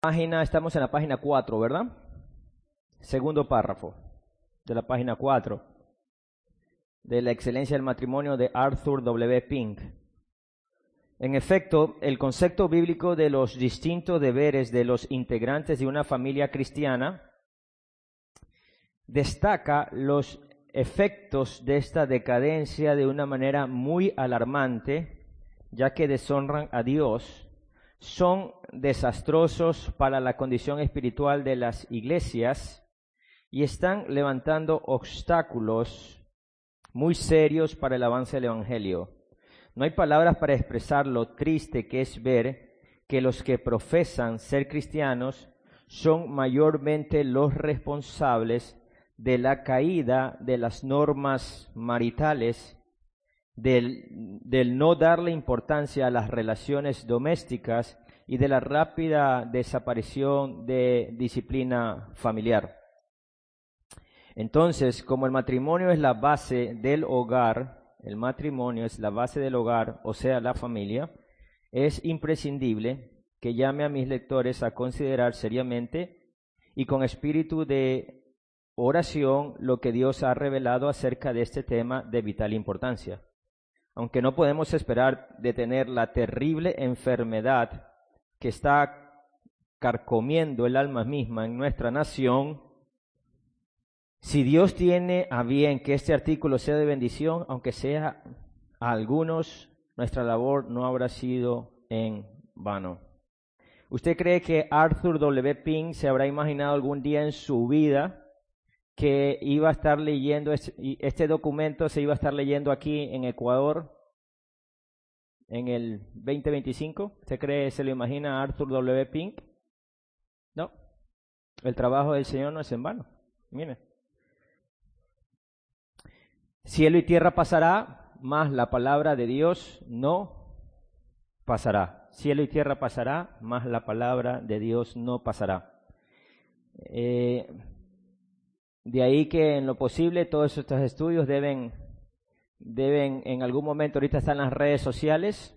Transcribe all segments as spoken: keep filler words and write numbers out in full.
Página, estamos en la página cuatro, ¿verdad? Segundo párrafo de la página cuatro de La excelencia del matrimonio de Arthur W. Pink. En efecto, el concepto bíblico de los distintos deberes de los integrantes de una familia cristiana destaca los efectos de esta decadencia de una manera muy alarmante, ya que deshonran a Dios, son desastrosos para la condición espiritual de las iglesias y están levantando obstáculos muy serios para el avance del Evangelio. No hay palabras para expresar lo triste que es ver que los que profesan ser cristianos son mayormente los responsables de la caída de las normas maritales, del, del no darle importancia a las relaciones domésticas y de la rápida desaparición de disciplina familiar. Entonces, como el matrimonio es la base del hogar, el matrimonio es la base del hogar, o sea, la familia, es imprescindible que llame a mis lectores a considerar seriamente y con espíritu de oración lo que Dios ha revelado acerca de este tema de vital importancia. Aunque no podemos esperar detener la terrible enfermedad que está carcomiendo el alma misma en nuestra nación, si Dios tiene a bien que este artículo sea de bendición, aunque sea a algunos, nuestra labor no habrá sido en vano. ¿Usted cree que Arthur W. Pink se habrá imaginado algún día en su vida que iba a estar leyendo este, este documento, se iba a estar leyendo aquí en Ecuador en el veinte veinticinco? ¿Usted cree, se lo imagina Arthur W. Pink? No. El trabajo del Señor no es en vano. Mire. Cielo y tierra pasará, mas la palabra de Dios no pasará. Cielo y tierra pasará, mas la palabra de Dios no pasará. Eh, de ahí que en lo posible todos estos estudios deben, deben en algún momento, ahorita están las redes sociales.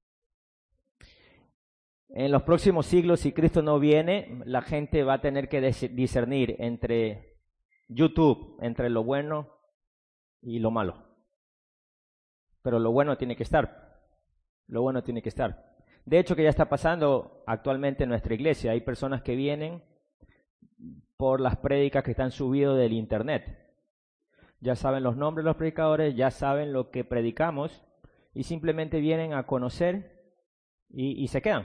En los próximos siglos, si Cristo no viene, la gente va a tener que discernir entre YouTube, entre lo bueno y lo malo. Pero lo bueno tiene que estar. Lo bueno tiene que estar. De hecho, que ya está pasando actualmente en nuestra iglesia. Hay personas que vienen por las prédicas que están subidas del internet. Ya saben los nombres de los predicadores, ya saben lo que predicamos y simplemente vienen a conocer y, y se quedan.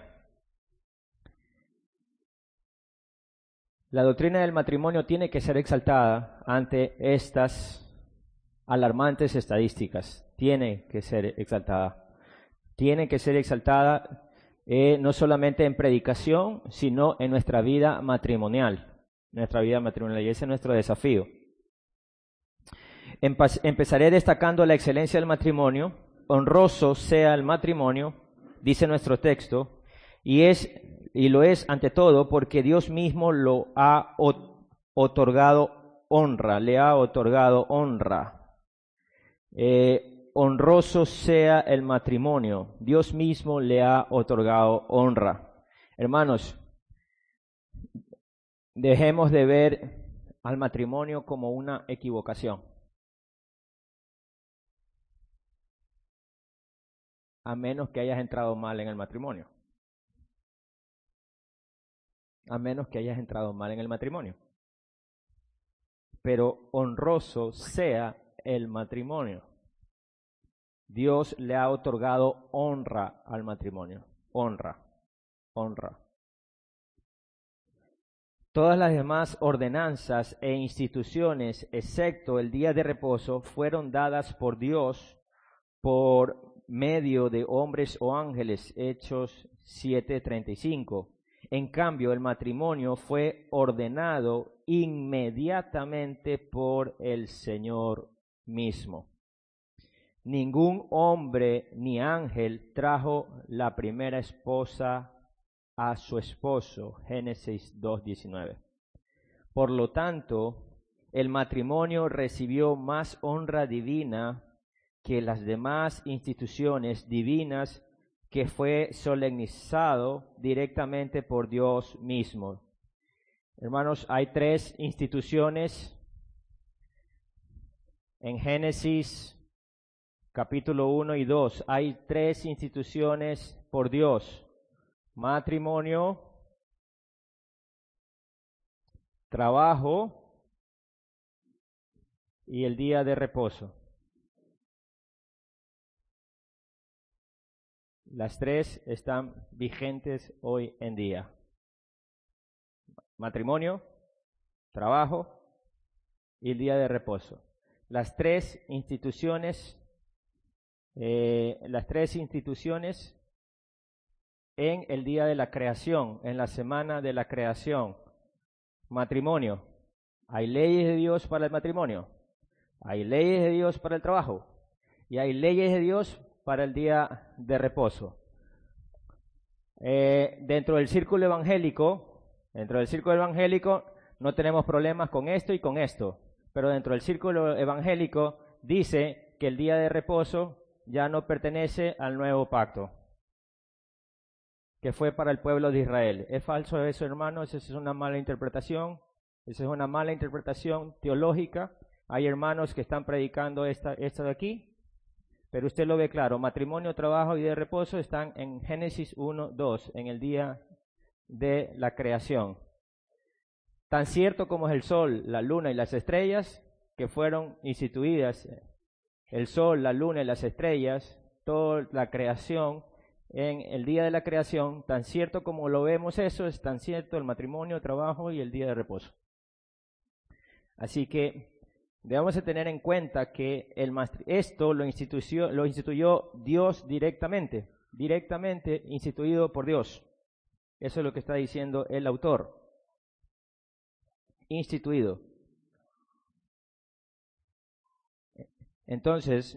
La doctrina del matrimonio tiene que ser exaltada ante estas alarmantes estadísticas. Tiene que ser exaltada. Tiene que ser exaltada eh, no solamente en predicación, sino en nuestra vida matrimonial. Nuestra vida matrimonial, y ese es nuestro desafío. Empa- empezaré destacando la excelencia del matrimonio. Honroso sea el matrimonio, dice nuestro texto, y es y lo es ante todo porque Dios mismo lo ha otorgado honra, le ha otorgado honra. Eh, honroso sea el matrimonio, Dios mismo le ha otorgado honra. Hermanos, dejemos de ver al matrimonio como una equivocación. A menos que hayas entrado mal en el matrimonio. A menos que hayas entrado mal en el matrimonio. Pero honroso sea el matrimonio. Dios le ha otorgado honra al matrimonio. Honra. Honra. Todas las demás ordenanzas e instituciones, excepto el día de reposo, fueron dadas por Dios por medio de hombres o ángeles. Hechos siete treinta y cinco. En cambio, el matrimonio fue ordenado inmediatamente por el Señor mismo. Ningún hombre ni ángel trajo la primera esposa a su esposo. Génesis dos diecinueve. Por lo tanto, el matrimonio recibió más honra divina que las demás instituciones divinas que fue solemnizado directamente por Dios mismo. Hermanos, hay tres instituciones en Génesis capítulo uno y dos. Hay tres instituciones por Dios: matrimonio, trabajo y el día de reposo. Las tres están vigentes hoy en día. Matrimonio, trabajo y el día de reposo. Las tres instituciones, eh, las tres instituciones en el día de la creación, en la semana de la creación. Matrimonio. Hay leyes de Dios para el matrimonio. Hay leyes de Dios para el trabajo. Y hay leyes de Dios para el día de reposo. Eh, dentro del círculo evangélico, dentro del círculo evangélico no tenemos problemas con esto y con esto, pero dentro del círculo evangélico dice que el día de reposo ya no pertenece al nuevo pacto, que fue para el pueblo de Israel. ¿Es falso eso, hermanos? Esa es una mala interpretación, esa es una mala interpretación teológica. Hay hermanos que están predicando esta, esta de aquí. Pero usted lo ve claro, matrimonio, trabajo y día de reposo están en Génesis uno, dos, en el día de la creación. Tan cierto como es el sol, la luna y las estrellas que fueron instituidas, el sol, la luna y las estrellas, toda la creación, en el día de la creación, tan cierto como lo vemos eso, es tan cierto el matrimonio, trabajo y el día de reposo. Así que debemos de tener en cuenta que el esto lo instituyó, lo instituyó Dios directamente, directamente instituido por Dios. Eso es lo que está diciendo el autor. Instituido. Entonces,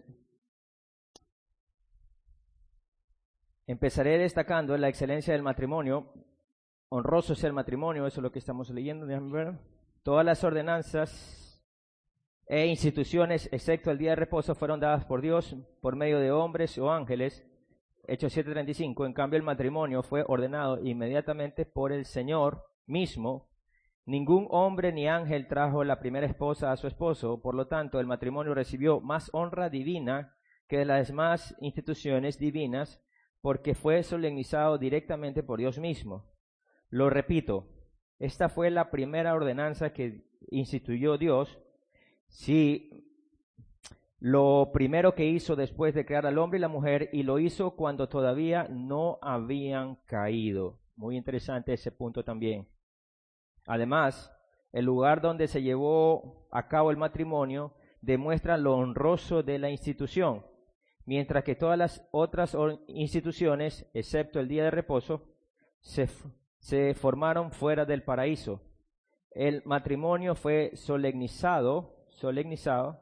empezaré destacando la excelencia del matrimonio. Honroso es el matrimonio, eso es lo que estamos leyendo. Déjame ver. Todas las ordenanzas e instituciones, excepto el día de reposo, fueron dadas por Dios por medio de hombres o ángeles. Hechos siete treinta y cinco. En cambio, el matrimonio fue ordenado inmediatamente por el Señor mismo. Ningún hombre ni ángel trajo la primera esposa a su esposo. Por lo tanto, el matrimonio recibió más honra divina que las demás instituciones divinas, porque fue solemnizado directamente por Dios mismo. Lo repito, esta fue la primera ordenanza que instituyó Dios. Sí, lo primero que hizo después de crear al hombre y la mujer, y lo hizo cuando todavía no habían caído. Muy interesante ese punto también. Además, el lugar donde se llevó a cabo el matrimonio demuestra lo honroso de la institución, mientras que todas las otras instituciones, excepto el día de reposo, se, se formaron fuera del paraíso. El matrimonio fue solemnizado solemnizado,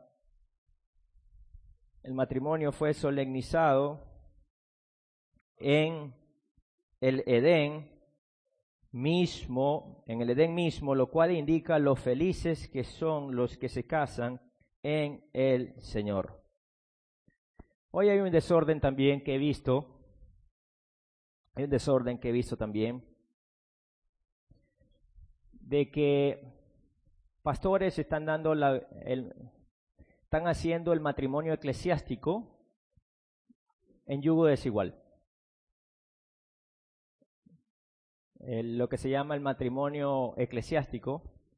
el matrimonio fue solemnizado en el Edén mismo, en el Edén mismo, lo cual indica lo felices que son los que se casan en el Señor. Hoy hay un desorden también que he visto, hay un desorden que he visto también, de que pastores están dando la, el, están haciendo el matrimonio eclesiástico en yugo desigual. El, lo que se llama el matrimonio eclesiástico,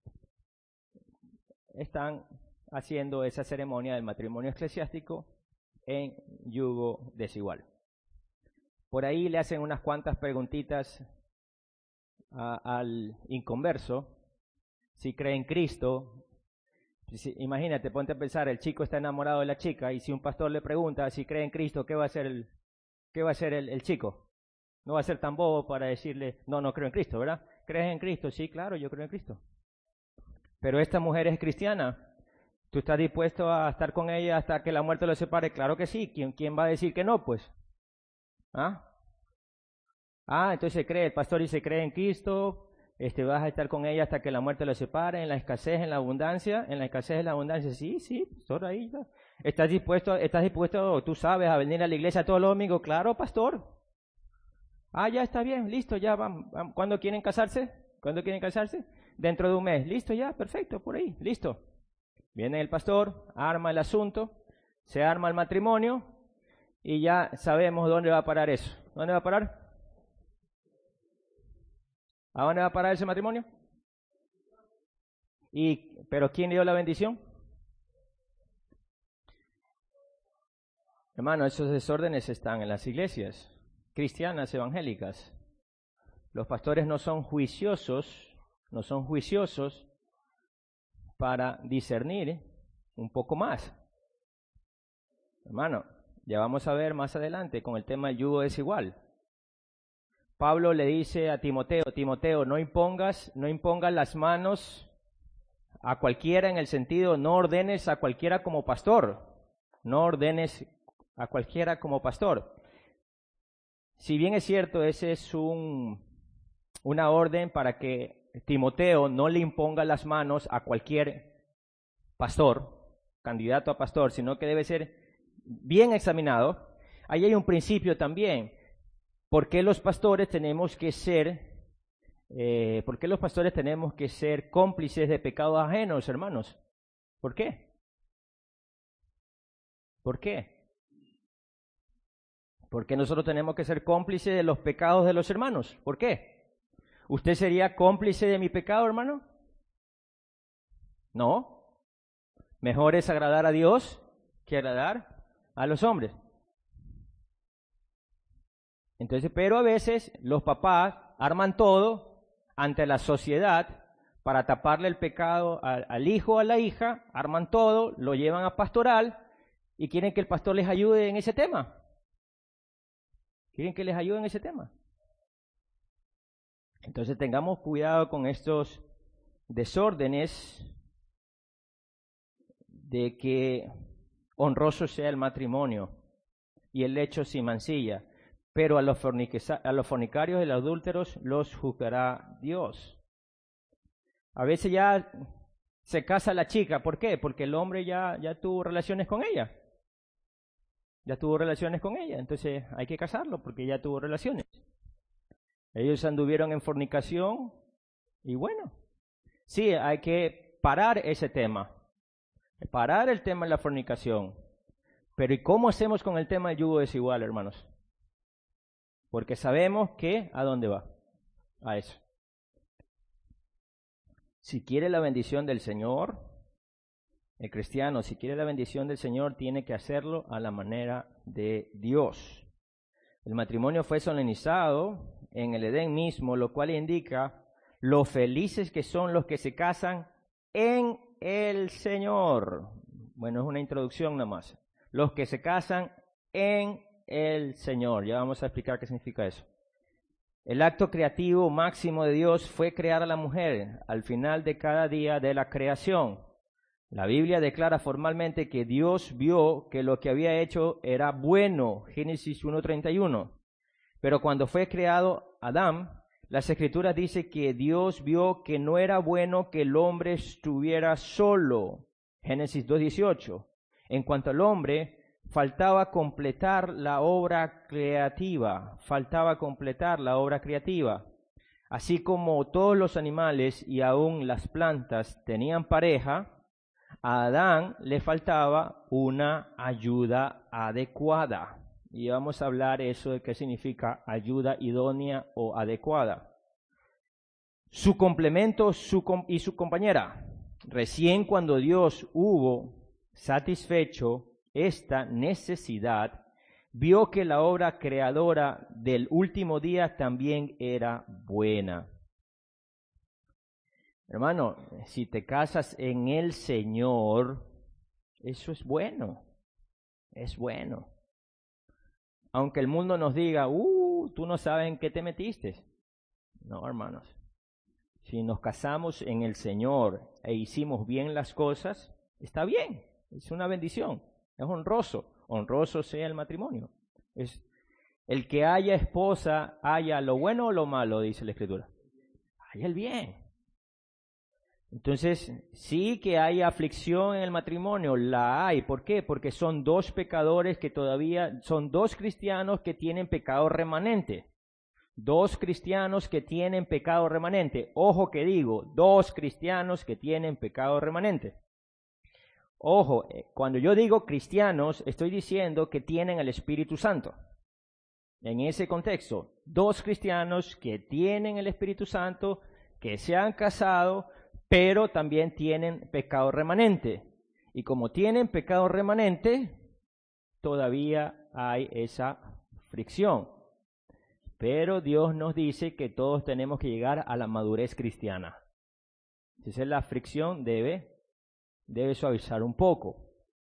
están haciendo esa ceremonia del matrimonio eclesiástico en yugo desigual. Por ahí le hacen unas cuantas preguntitas a, al inconverso. Si cree en Cristo, si, imagínate, ponte a pensar, el chico está enamorado de la chica y si un pastor le pregunta si cree en Cristo, ¿qué va a hacer el, qué va a hacer el, el chico? No va a ser tan bobo para decirle, no, no creo en Cristo, ¿verdad? ¿Crees en Cristo? Sí, claro, yo creo en Cristo. Pero esta mujer es cristiana. ¿Tú estás dispuesto a estar con ella hasta que la muerte lo separe? Claro que sí. ¿Quién, quién va a decir que no, pues? ¿Ah? Ah, entonces cree, el pastor dice, cree en Cristo. Este, vas a estar con ella hasta que la muerte lo separe, en la escasez, en la abundancia, en la escasez, en la abundancia, sí, sí, pastor, ahí está. ¿Estás dispuesto, estás dispuesto, tú sabes, a venir a la iglesia todos los domingos? Claro, pastor, Ah, ya está bien, listo, ya vamos. vamos. ¿Cuándo quieren casarse? ¿Cuándo quieren casarse? Dentro de un mes. Listo, ya, perfecto, por ahí, listo. Viene el pastor, arma el asunto, se arma el matrimonio y ya sabemos dónde va a parar eso. ¿Dónde va a parar? ¿A dónde va a parar ese matrimonio? Y, ¿pero quién dio la bendición? Hermano, esos desórdenes están en las iglesias cristianas evangélicas. Los pastores no son juiciosos, no son juiciosos para discernir un poco más. Hermano, ya vamos a ver más adelante con el tema del yugo desigual. Pablo le dice a Timoteo, Timoteo, no impongas, no impongas las manos a cualquiera en el sentido, no ordenes a cualquiera como pastor, no ordenes a cualquiera como pastor. Si bien es cierto, ese es un, una orden para que Timoteo no le imponga las manos a cualquier pastor, candidato a pastor, sino que debe ser bien examinado. Ahí hay un principio también. ¿Por qué los pastores tenemos que ser, eh, por qué los pastores tenemos que ser cómplices de pecados ajenos, hermanos? ¿Por qué? ¿Por qué? ¿Por qué nosotros tenemos que ser cómplices de los pecados de los hermanos? ¿Por qué? ¿Usted sería cómplice de mi pecado, hermano? No. Mejor es agradar a Dios que agradar a los hombres. Entonces, pero a veces los papás arman todo ante la sociedad para taparle el pecado al, al hijo o a la hija, arman todo, lo llevan a pastoral y quieren que el pastor les ayude en ese tema. Quieren que les ayude en ese tema. Entonces tengamos cuidado con estos desórdenes de que honroso sea el matrimonio y el lecho sin mancilla, pero a los, a los fornicarios y los adúlteros los juzgará Dios. A veces ya se casa la chica, ¿por qué? Porque el hombre ya, ya tuvo relaciones con ella. Ya tuvo relaciones con ella, entonces hay que casarlo porque ya tuvo relaciones. Ellos anduvieron en fornicación y bueno, sí, hay que parar ese tema, parar el tema de la fornicación. Pero ¿y cómo hacemos con el tema del yugo desigual, hermanos? Porque sabemos que, ¿a dónde va? A eso. Si quiere la bendición del Señor, el cristiano, si quiere la bendición del Señor, tiene que hacerlo a la manera de Dios. El matrimonio fue solemnizado en el Edén mismo, lo cual indica lo felices que son los que se casan en el Señor. Bueno, es una introducción nada más. Los que se casan en el Señor. Ya vamos a explicar qué significa eso. El acto creativo máximo de Dios fue crear a la mujer al final de cada día de la creación. La Biblia declara formalmente que Dios vio que lo que había hecho era bueno, Génesis uno treinta y uno. Pero cuando fue creado Adán, las Escrituras dicen que Dios vio que no era bueno que el hombre estuviera solo, Génesis dos dieciocho. En cuanto al hombre, faltaba completar la obra creativa, faltaba completar la obra creativa. Así como todos los animales y aún las plantas tenían pareja, a Adán le faltaba una ayuda adecuada. Y vamos a hablar eso de qué significa ayuda idónea o adecuada. Su complemento su com- y su compañera. Recién cuando Dios hubo satisfecho esta necesidad, vio que la obra creadora del último día también era buena. Hermano, si te casas en el Señor, eso es bueno, es bueno. Aunque el mundo nos diga, uh, tú no sabes en qué te metiste. No, hermanos. Si nos casamos en el Señor e hicimos bien las cosas, está bien, es una bendición, es honroso. Honroso sea el matrimonio. Es el que haya esposa, haya lo bueno o lo malo, dice la Escritura. Haya el bien. Entonces, sí que hay aflicción en el matrimonio, la hay. ¿Por qué? Porque son dos pecadores que todavía, son dos cristianos que tienen pecado remanente. Dos cristianos que tienen pecado remanente. Ojo que digo, dos cristianos que tienen pecado remanente. Ojo, cuando yo digo cristianos, estoy diciendo que tienen el Espíritu Santo. En ese contexto, dos cristianos que tienen el Espíritu Santo, que se han casado, pero también tienen pecado remanente. Y como tienen pecado remanente, todavía hay esa fricción. Pero Dios nos dice que todos tenemos que llegar a la madurez cristiana. Entonces la fricción debe, debe suavizar un poco.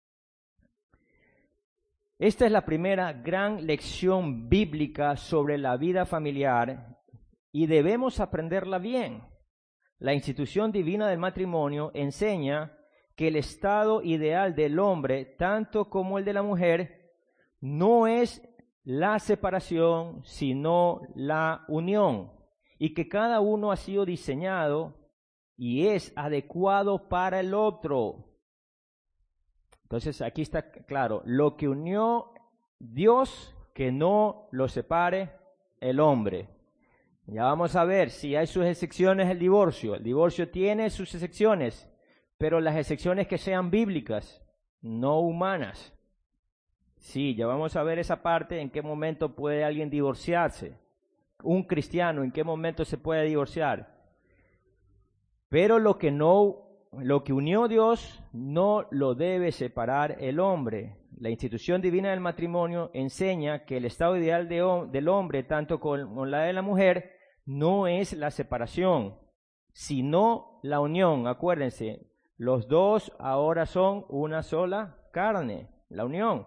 Esta es la primera gran lección bíblica sobre la vida familiar y debemos aprenderla bien. La institución divina del matrimonio enseña que el estado ideal del hombre, tanto como el de la mujer, no es la separación, sino la unión, y que cada uno ha sido diseñado y es adecuado para el otro. Entonces aquí está claro, lo que unió Dios, que no lo separe el hombre. Ya vamos a ver si hay sus excepciones el divorcio. El divorcio tiene sus excepciones, pero las excepciones que sean bíblicas, no humanas. Sí, ya vamos a ver esa parte, en qué momento puede alguien divorciarse. Un cristiano, en qué momento se puede divorciar. Pero lo que no, lo que unió Dios, no lo debe separar el hombre. La institución divina del matrimonio enseña que el estado ideal de, del hombre, tanto como la de la mujer, no es la separación, sino la unión. Acuérdense, los dos ahora son una sola carne, la unión.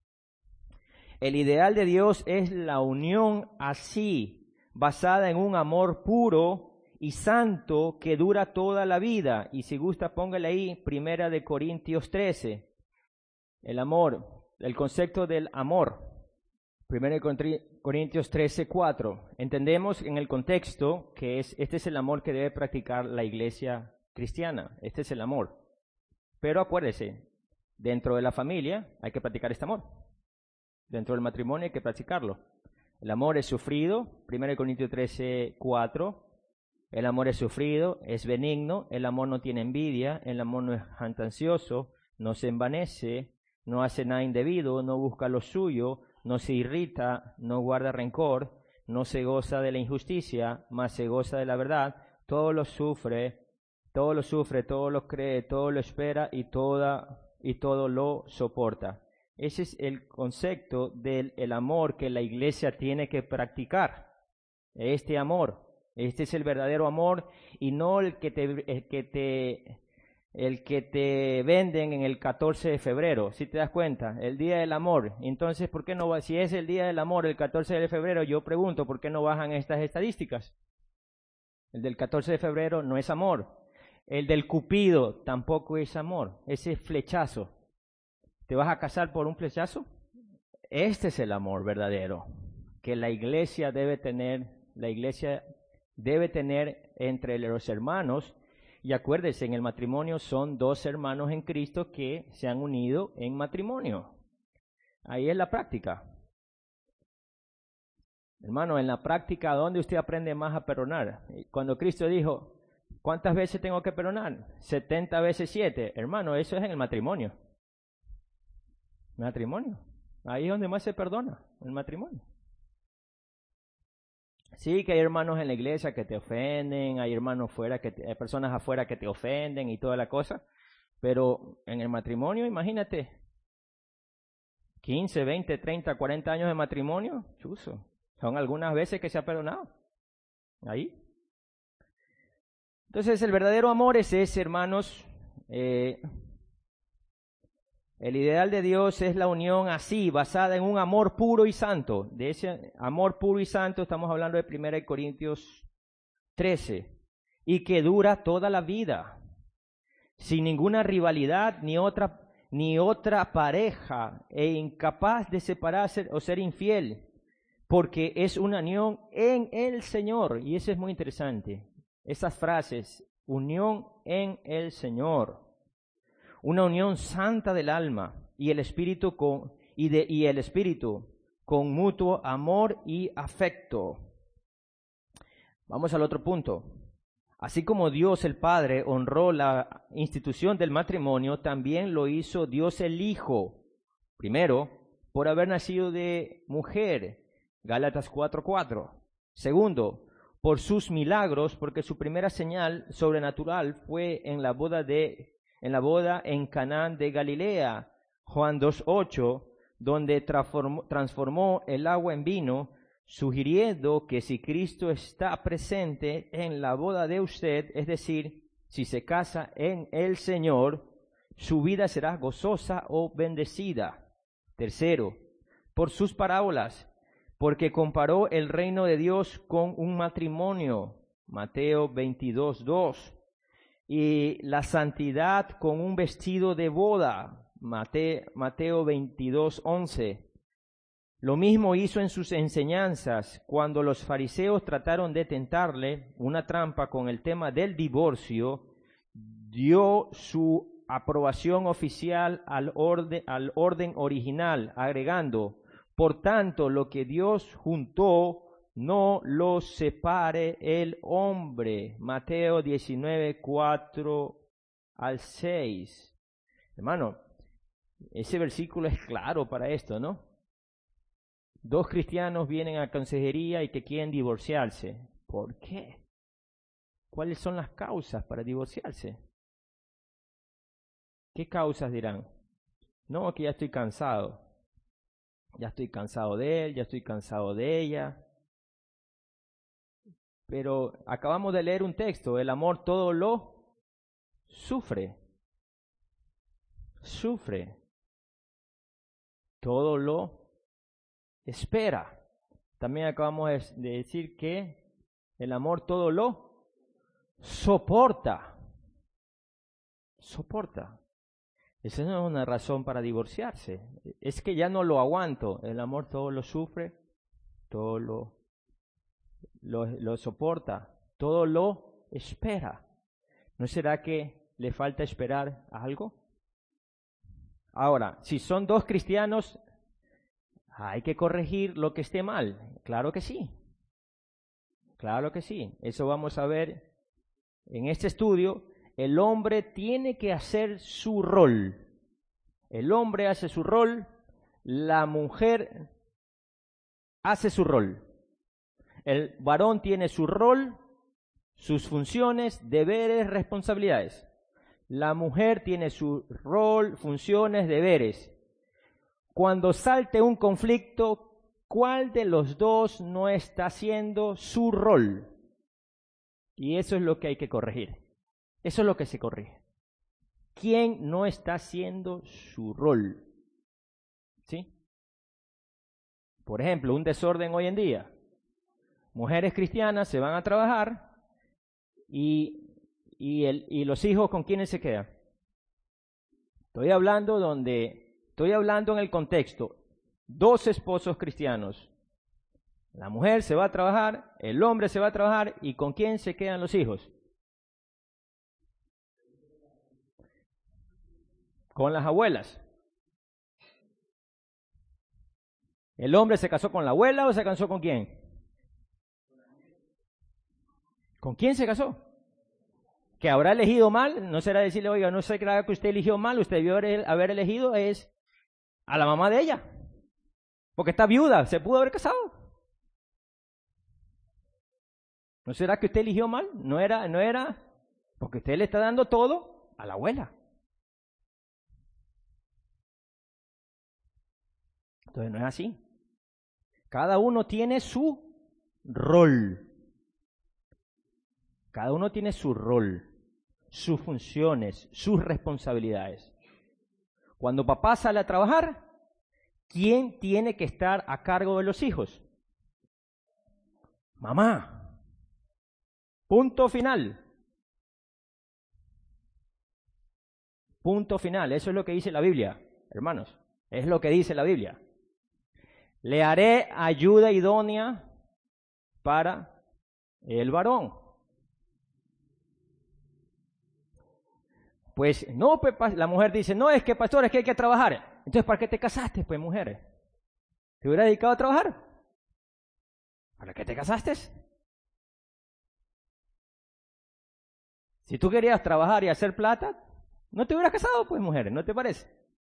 El ideal de Dios es la unión así, basada en un amor puro y santo que dura toda la vida. Y si gusta, póngale ahí, Primera de Corintios trece. El amor, el concepto del amor. Primera de Corintios trece, cuatro. Entendemos en el contexto que es, este es el amor que debe practicar la iglesia cristiana. Este es el amor. Pero acuérdese, dentro de la familia hay que practicar este amor. Dentro del matrimonio hay que practicarlo. El amor es sufrido, Primera de Corintios trece, cuatro. El amor es sufrido, es benigno, el amor no tiene envidia, el amor no es jactancioso, no se envanece, no hace nada indebido, no busca lo suyo, no se irrita, no guarda rencor, no se goza de la injusticia, mas se goza de la verdad, todo lo sufre, todo lo sufre, todo lo cree, todo lo espera y, toda, y todo lo soporta. Ese es el concepto del el amor que la iglesia tiene que practicar. Este amor, este es el verdadero amor y no el que te, el que te, el que te venden en el catorce de febrero. Si te das cuenta, el día del amor. Entonces, ¿por qué no va? Si es el día del amor, el catorce de febrero, yo pregunto, ¿por qué no bajan estas estadísticas? El del catorce de febrero no es amor. El del Cupido tampoco es amor. Ese flechazo. ¿Te vas a casar por un flechazo? Este es el amor verdadero que la iglesia debe tener, la iglesia debe tener entre los hermanos. Y acuérdense, en el matrimonio son dos hermanos en Cristo que se han unido en matrimonio. Ahí es la práctica. Hermano, en la práctica, ¿dónde usted aprende más a perdonar? Cuando Cristo dijo, ¿cuántas veces tengo que perdonar? setenta veces siete. Hermano, eso es en el matrimonio. Matrimonio. Ahí es donde más se perdona, el matrimonio. Sí que hay hermanos en la iglesia que te ofenden, hay hermanos fuera que te, hay personas afuera que te ofenden y toda la cosa, pero en el matrimonio, imagínate, quince, veinte, treinta, cuarenta años de matrimonio, chuzo, son algunas veces que se ha perdonado. Ahí. Entonces el verdadero amor es ese, hermanos. Eh, El ideal de Dios es la unión así, basada en un amor puro y santo. De ese amor puro y santo estamos hablando de Primera de Corintios trece. Y que dura toda la vida. Sin ninguna rivalidad ni otra, ni otra pareja. E incapaz de separarse o ser infiel. Porque es una unión en el Señor. Y eso es muy interesante. Esas frases, unión en el Señor. Una unión santa del alma y el espíritu con y de y el espíritu con mutuo amor y afecto. Vamos al otro punto. Así como Dios el Padre honró la institución del matrimonio, también lo hizo Dios el Hijo. Primero, por haber nacido de mujer, Gálatas cuatro cuatro. Segundo, por sus milagros, porque su primera señal sobrenatural fue en la boda de en la boda en Canaán de Galilea, Juan dos ocho, donde transformó, transformó el agua en vino, sugiriendo que si Cristo está presente en la boda de usted, es decir, si se casa en el Señor, su vida será gozosa o bendecida. Tercero, por sus parábolas, porque comparó el reino de Dios con un matrimonio, Mateo veintidós dos, y la santidad con un vestido de boda, Mateo veintidós once. Lo mismo hizo en sus enseñanzas cuando los fariseos trataron de tentarle una trampa con el tema del divorcio, dio su aprobación oficial al orden, al orden original, agregando: por tanto, lo que Dios juntó, no lo separe el hombre. Mateo diecinueve, cuatro al seis. Hermano, ese versículo es claro para esto, ¿no? Dos cristianos vienen a consejería y que quieren divorciarse. ¿Por qué? ¿Cuáles son las causas para divorciarse? ¿Qué causas dirán? No, que ya estoy cansado. Ya estoy cansado de él, ya estoy cansado de ella. Pero acabamos de leer un texto, el amor todo lo sufre. Sufre. Todo lo espera. También acabamos de decir que el amor todo lo soporta. Soporta. Esa no es una razón para divorciarse. Es que ya no lo aguanto. El amor todo lo sufre, todo lo, lo, lo soporta, todo lo espera. ¿No será que le falta esperar algo? Ahora, si son dos cristianos, ¿hay que corregir lo que esté mal? Claro que sí. Claro que sí. Eso vamos a ver en este estudio. El hombre tiene que hacer su rol. El hombre hace su rol, la mujer hace su rol. El varón tiene su rol, sus funciones, deberes, responsabilidades. La mujer tiene su rol, funciones, deberes. Cuando salte un conflicto, ¿cuál de los dos no está haciendo su rol? Y eso es lo que hay que corregir. Eso es lo que se corrige. ¿Quién no está haciendo su rol? ¿Sí? Por ejemplo, un desorden hoy en día. Mujeres cristianas se van a trabajar y, y, el, y los hijos, ¿con quiénes se quedan? Estoy hablando donde, estoy hablando en el contexto, dos esposos cristianos. La mujer se va a trabajar, el hombre se va a trabajar, ¿y con quién se quedan los hijos? Con las abuelas. ¿El hombre se casó con la abuela o se casó con quién? ¿Con quién se casó? ¿Que habrá elegido mal? No será decirle, oiga, no sé que usted eligió mal, usted debió haber elegido es a la mamá de ella. Porque está viuda, se pudo haber casado. ¿No será que usted eligió mal? No era, no era, porque usted le está dando todo a la abuela. Entonces no es así. Cada uno tiene su rol. Cada uno tiene su rol, sus funciones, sus responsabilidades. Cuando papá sale a trabajar, ¿quién tiene que estar a cargo de los hijos? Mamá. Punto final. Punto final. Eso es lo que dice la Biblia, hermanos. Es lo que dice la Biblia. Le haré ayuda idónea para el varón. Pues no, pues, la mujer dice, no, es que pastor, es que hay que trabajar. Entonces, ¿para qué te casaste, pues, mujer? ¿Te hubieras dedicado a trabajar? ¿Para qué te casaste? Si tú querías trabajar y hacer plata, no te hubieras casado, pues, mujeres, ¿no te parece?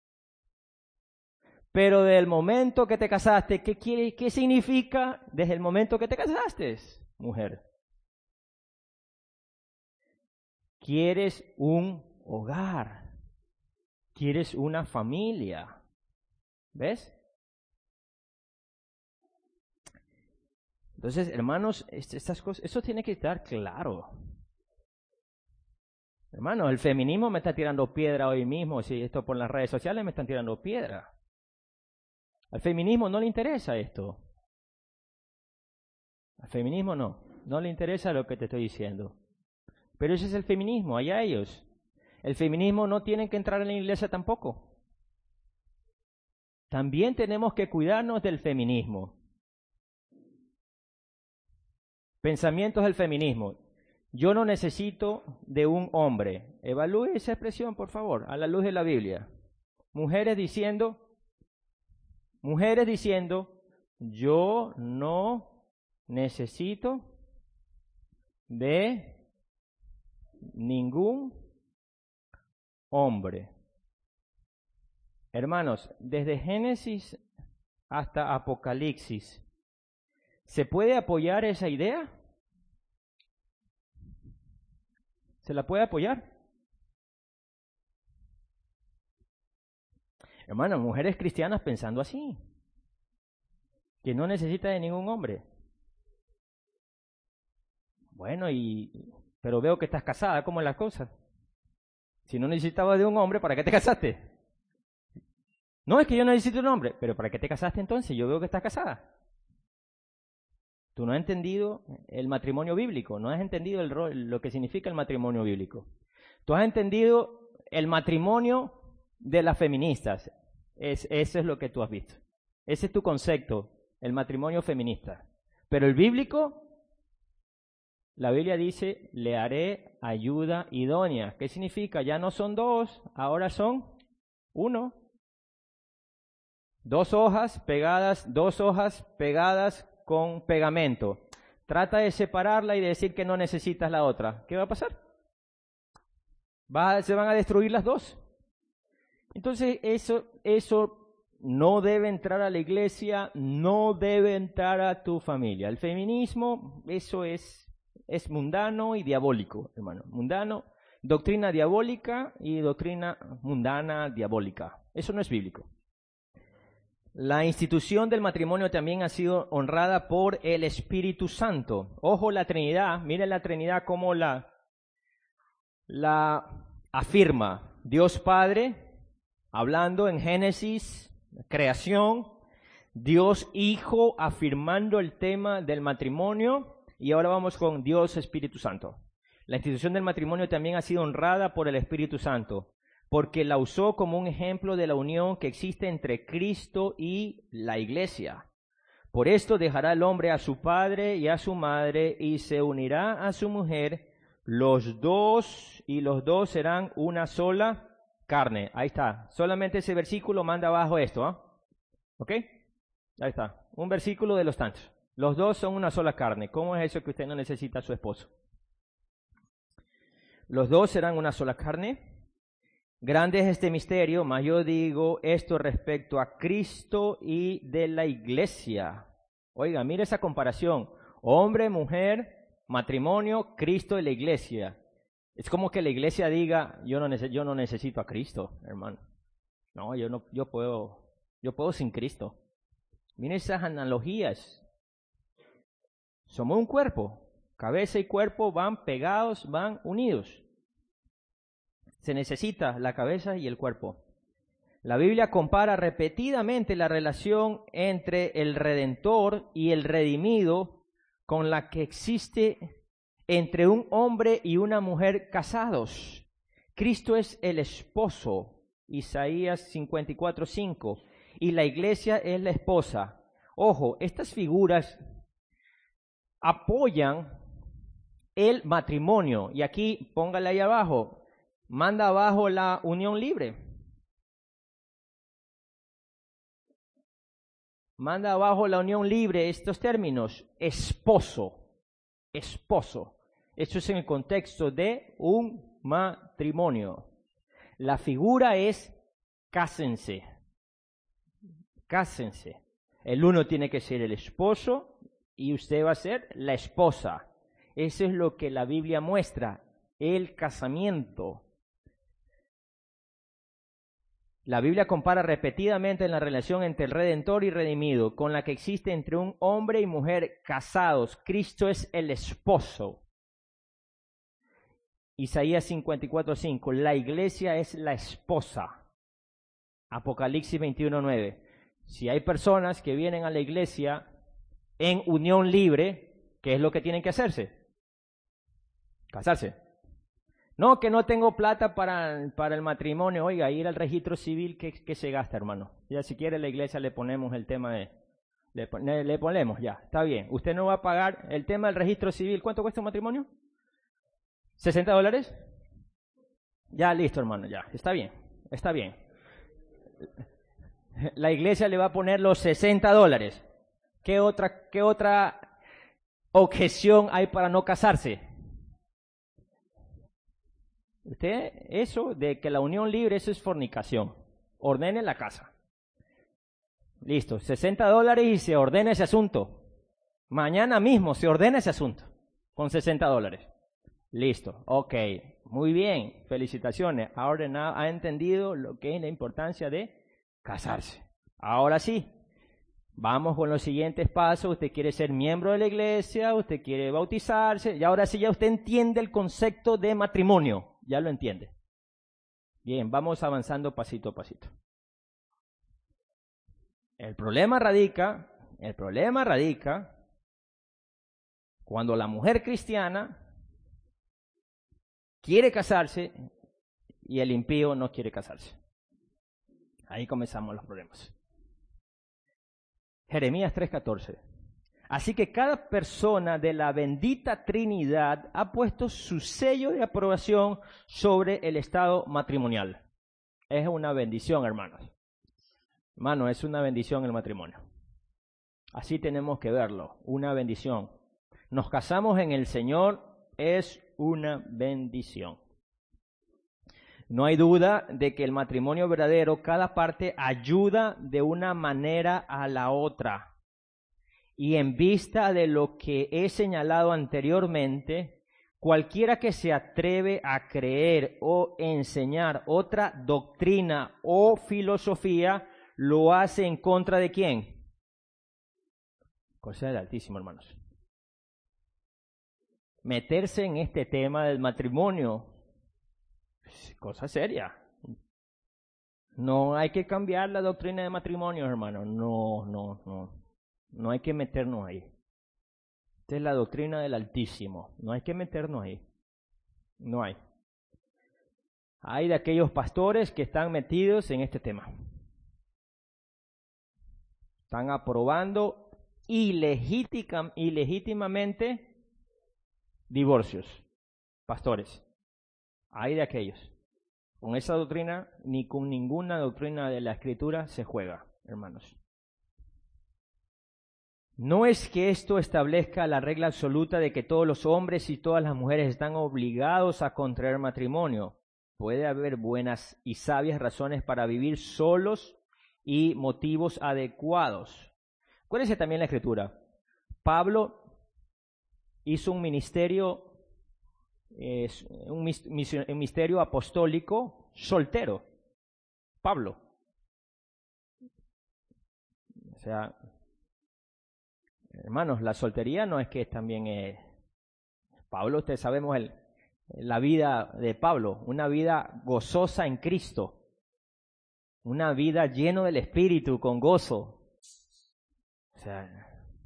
Pero del momento que te casaste, ¿qué quiere, qué significa desde el momento que te casaste, mujer? Quieres un hogar, quieres una familia, ¿ves? Entonces, hermanos, estas cosas, eso tiene que estar claro. Hermanos, el feminismo me está tirando piedra hoy mismo, si esto por las redes sociales me están tirando piedra. Al feminismo no le interesa esto. Al feminismo no, no le interesa lo que te estoy diciendo. Pero ese es el feminismo, allá ellos. El feminismo no tiene que entrar en la iglesia tampoco. También tenemos que cuidarnos del feminismo. Pensamientos del feminismo. Yo no necesito de un hombre. Evalúe esa expresión, por favor, a la luz de la Biblia. Mujeres diciendo, mujeres diciendo, yo no necesito de ningún hombre. Hermanos, desde Génesis hasta Apocalipsis, ¿se puede apoyar esa idea? ¿Se la puede apoyar? Hermanos, mujeres cristianas pensando así, que no necesita de ningún hombre. Bueno, y pero veo que estás casada, ¿cómo es la cosa? Si no necesitabas de un hombre, ¿para qué te casaste? No, es que yo no necesito un hombre, pero ¿para qué te casaste entonces? Yo veo que estás casada. Tú no has entendido el matrimonio bíblico, no has entendido el rol, lo que significa el matrimonio bíblico. Tú has entendido el matrimonio de las feministas. Es, eso es lo que tú has visto. Ese es tu concepto, el matrimonio feminista. Pero el bíblico, la Biblia dice, le haré ayuda idónea. ¿Qué significa? Ya no son dos, ahora son uno. Dos hojas pegadas, dos hojas pegadas con pegamento. Trata de separarla y de decir que no necesitas la otra. ¿Qué va a pasar? Va, se van a destruir las dos. Entonces eso, eso no debe entrar a la iglesia, no debe entrar a tu familia. El feminismo, eso es, es mundano y diabólico, hermano. Mundano, doctrina diabólica y doctrina mundana diabólica. Eso no es bíblico. La institución del matrimonio también ha sido honrada por el Espíritu Santo. Ojo, la Trinidad, miren la Trinidad cómo la, la afirma. Dios Padre, hablando en Génesis, creación. Dios Hijo, afirmando el tema del matrimonio. Y ahora vamos con Dios Espíritu Santo. La institución del matrimonio también ha sido honrada por el Espíritu Santo, porque la usó como un ejemplo de la unión que existe entre Cristo y la iglesia. Por esto dejará el hombre a su padre y a su madre y se unirá a su mujer, los dos, y los dos serán una sola carne. Ahí está. Solamente ese versículo manda abajo esto, ¿ah? ¿eh? ¿Ok? Ahí está. Un versículo de los tantos. Los dos son una sola carne. ¿Cómo es eso que usted no necesita a su esposo? Los dos serán una sola carne. Grande es este misterio, mas yo digo esto respecto a Cristo y de la iglesia. Oiga, mire esa comparación. Hombre, mujer, matrimonio, Cristo y la iglesia. Es como que la iglesia diga, yo no, nece- yo no necesito a Cristo, hermano. No, yo no, yo puedo, yo puedo sin Cristo. Mire esas analogías. Somos un cuerpo. Cabeza y cuerpo van pegados, van unidos. Se necesita la cabeza y el cuerpo. La Biblia compara repetidamente la relación entre el Redentor y el redimido con la que existe entre un hombre y una mujer casados. Cristo es el esposo, Isaías cincuenta y cuatro, cinco, y la iglesia es la esposa. Ojo, estas figuras apoyan el matrimonio. Y aquí, póngale ahí abajo, manda abajo la unión libre. Manda abajo la unión libre, estos términos, esposo, esposo. Eso es en el contexto de un matrimonio. La figura es cásense. Cásense. El uno tiene que ser el esposo y usted va a ser la esposa. Eso es lo que la Biblia muestra, el casamiento. La Biblia compara repetidamente en la relación entre el Redentor y redimido con la que existe entre un hombre y mujer casados. Cristo es el esposo. Isaías cincuenta y cuatro cinco, la iglesia es la esposa. Apocalipsis veintiuno nueve. Si hay personas que vienen a la iglesia en unión libre, ¿qué es lo que tienen que hacerse? Casarse. No, que no tengo plata para, para el matrimonio. Oiga, ir al registro civil, ¿qué, qué se gasta, hermano? Ya si quiere la iglesia le ponemos el tema de... Le, le ponemos, ya, está bien. Usted no va a pagar el tema del registro civil. ¿Cuánto cuesta un matrimonio? ¿sesenta dólares? Ya, listo, hermano, ya. Está bien, está bien. La iglesia le va a poner los sesenta dólares. ¿Qué otra, qué otra objeción hay para no casarse? Usted, eso de que la unión libre, eso es fornicación. Ordene la casa. Listo, sesenta dólares y se ordena ese asunto. Mañana mismo se ordena ese asunto con sesenta dólares. Listo, ok, muy bien, felicitaciones. Ha ordenado, ha entendido lo que es la importancia de casarse. Ahora sí, vamos con los siguientes pasos. Usted quiere ser miembro de la iglesia, usted quiere bautizarse, y ahora sí ya usted entiende el concepto de matrimonio, ya lo entiende. Bien, vamos avanzando pasito a pasito. El problema radica, el problema radica cuando la mujer cristiana quiere casarse y el impío no quiere casarse. Ahí comenzamos los problemas. Jeremías tres catorce. Así que cada persona de la bendita Trinidad ha puesto su sello de aprobación sobre el estado matrimonial. Es una bendición, hermanos. Hermano, es una bendición el matrimonio. Así tenemos que verlo, una bendición. Nos casamos en el Señor, es una bendición. No hay duda de que el matrimonio verdadero, cada parte ayuda de una manera a la otra. Y en vista de lo que he señalado anteriormente, cualquiera que se atreve a creer o enseñar otra doctrina o filosofía, lo hace en contra de ¿quién? Cosa del Altísimo, hermanos. Meterse en este tema del matrimonio, cosa seria. No hay que cambiar la doctrina de matrimonio, hermano. No, no, no. No hay que meternos ahí. Esta es la doctrina del Altísimo. No hay que meternos ahí. No hay. Hay de aquellos pastores que están metidos en este tema. Están aprobando ilegítima, ilegítimamente divorcios. Pastores. Hay de aquellos. Con esa doctrina, ni con ninguna doctrina de la Escritura se juega, hermanos. No es que esto establezca la regla absoluta de que todos los hombres y todas las mujeres están obligados a contraer matrimonio. Puede haber buenas y sabias razones para vivir solos y motivos adecuados. Acuérdense también la Escritura. Pablo hizo un ministerio, eh, un ministerio apostólico soltero. Pablo. O sea, hermanos, la soltería no es que también es... Pablo, ustedes sabemos el, la vida de Pablo, una vida gozosa en Cristo, una vida llena del Espíritu, con gozo. O sea,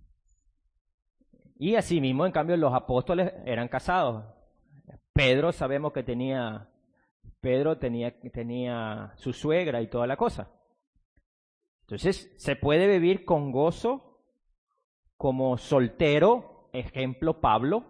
y así mismo, en cambio, los apóstoles eran casados. Pedro, sabemos que tenía, Pedro tenía, tenía su suegra y toda la cosa. Entonces, se puede vivir con gozo como soltero, ejemplo Pablo.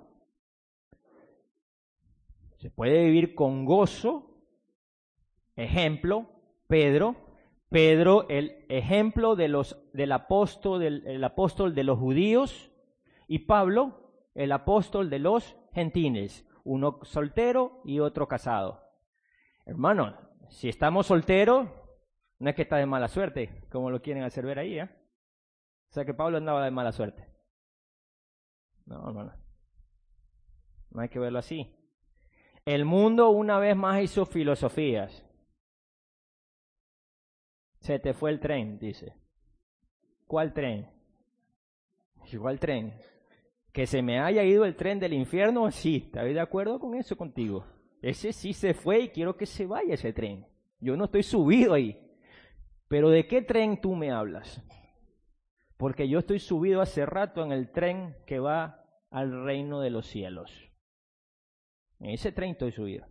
Se puede vivir con gozo, ejemplo Pedro. Pedro, el ejemplo de los, del apóstol, del, el apóstol de los judíos, y Pablo, el apóstol de los gentiles, uno soltero y otro casado. Hermano, si estamos solteros, no es que está de mala suerte, como lo quieren hacer ver ahí, ¿eh? O sea que Pablo andaba de mala suerte. No, hermano. No hay que verlo así. El mundo una vez más hizo filosofías. Se te fue el tren, dice. ¿Cuál tren? ¿Cuál tren? Que se me haya ido el tren del infierno, sí, estoy de acuerdo con eso contigo. Ese sí se fue y quiero que se vaya ese tren. Yo no estoy subido ahí. Pero ¿de qué tren tú me hablas? Porque yo estoy subido hace rato en el tren que va al reino de los cielos. En ese tren estoy subido.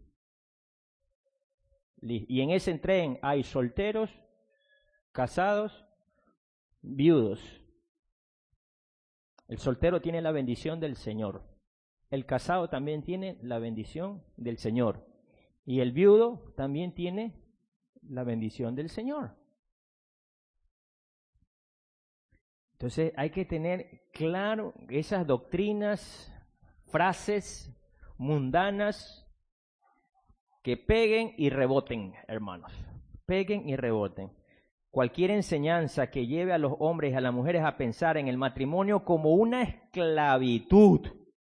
Y en ese tren hay solteros, casados, viudos. El soltero tiene la bendición del Señor. El casado también tiene la bendición del Señor. Y el viudo también tiene la bendición del Señor. Entonces hay que tener claro esas doctrinas, frases mundanas que peguen y reboten, hermanos. Peguen y reboten. Cualquier enseñanza que lleve a los hombres y a las mujeres a pensar en el matrimonio como una esclavitud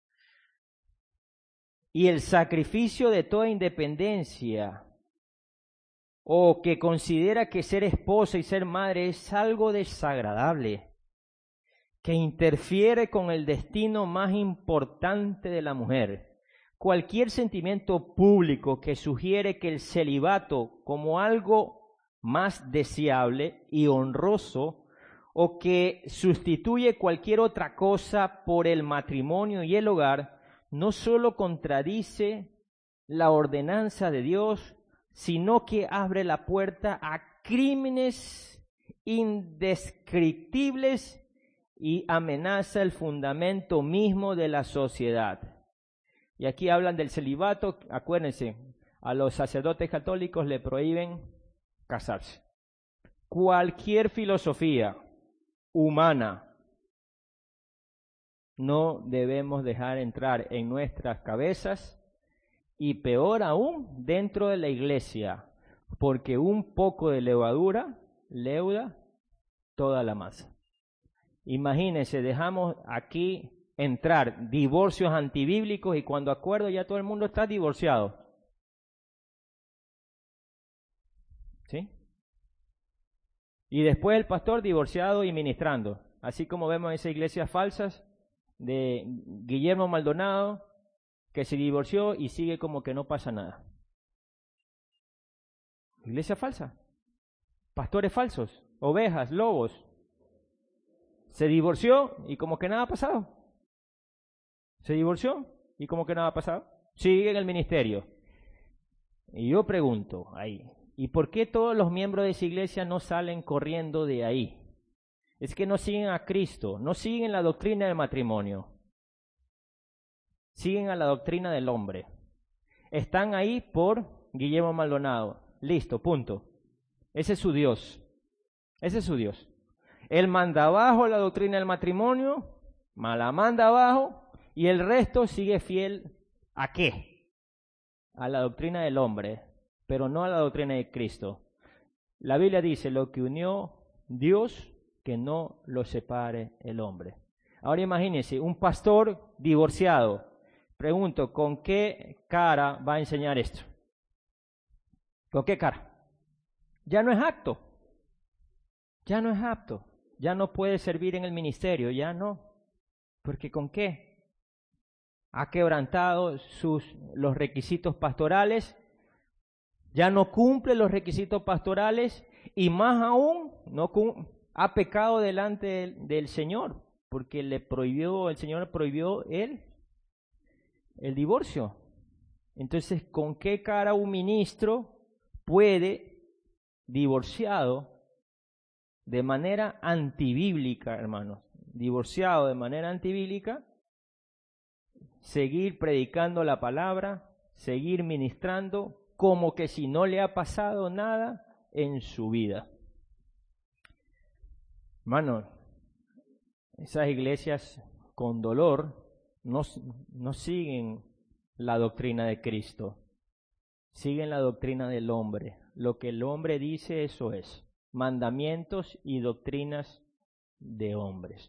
y el sacrificio de toda independencia, o que considera que ser esposa y ser madre es algo desagradable, que interfiere con el destino más importante de la mujer. Cualquier sentimiento público que sugiere que el celibato como algo más deseable y honroso, o que sustituye cualquier otra cosa por el matrimonio y el hogar, no solo contradice la ordenanza de Dios, sino que abre la puerta a crímenes indescriptibles y amenaza el fundamento mismo de la sociedad. Y aquí hablan del celibato. Acuérdense, a los sacerdotes católicos le prohíben casarse. Cualquier filosofía humana no debemos dejar entrar en nuestras cabezas, y peor aún dentro de la iglesia, porque un poco de levadura leuda toda la masa. Imagínense, dejamos aquí entrar divorcios antibíblicos y cuando acuerdo ya todo el mundo está divorciado. ¿Sí? Y después el pastor divorciado y ministrando, así como vemos esas iglesias falsas de Guillermo Maldonado, que se divorció y sigue como que no pasa nada. Iglesia falsa, pastores falsos, ovejas, lobos. Se divorció y como que nada ha pasado. Se divorció y como que nada ha pasado. Sigue en el ministerio. Y yo pregunto ahí, ¿y por qué todos los miembros de esa iglesia no salen corriendo de ahí? Es que no siguen a Cristo, no siguen la doctrina del matrimonio. Siguen a la doctrina del hombre. Están ahí por Guillermo Maldonado. Listo, punto. Ese es su Dios. Ese es su Dios. Él manda abajo la doctrina del matrimonio, la manda abajo, y el resto sigue fiel ¿a qué? A la doctrina del hombre, pero no a la doctrina de Cristo. La Biblia dice, lo que unió Dios, que no lo separe el hombre. Ahora imagínense, un pastor divorciado. Pregunto, ¿con qué cara va a enseñar esto? ¿Con qué cara? Ya no es apto. Ya no es apto. Ya no puede servir en el ministerio, ya no. ¿Porque con qué? Ha quebrantado sus, los requisitos pastorales, ya no cumple los requisitos pastorales y más aún no ha pecado delante del, del Señor, porque le prohibió, el Señor prohibió él el divorcio. Entonces, ¿con qué cara un ministro puede, divorciado de manera antibíblica, hermanos, divorciado de manera antibíblica, seguir predicando la palabra, seguir ministrando como que si no le ha pasado nada en su vida? Hermanos, esas iglesias con dolor no, no siguen la doctrina de Cristo, siguen la doctrina del hombre. Lo que el hombre dice, eso es. Mandamientos y doctrinas de hombres.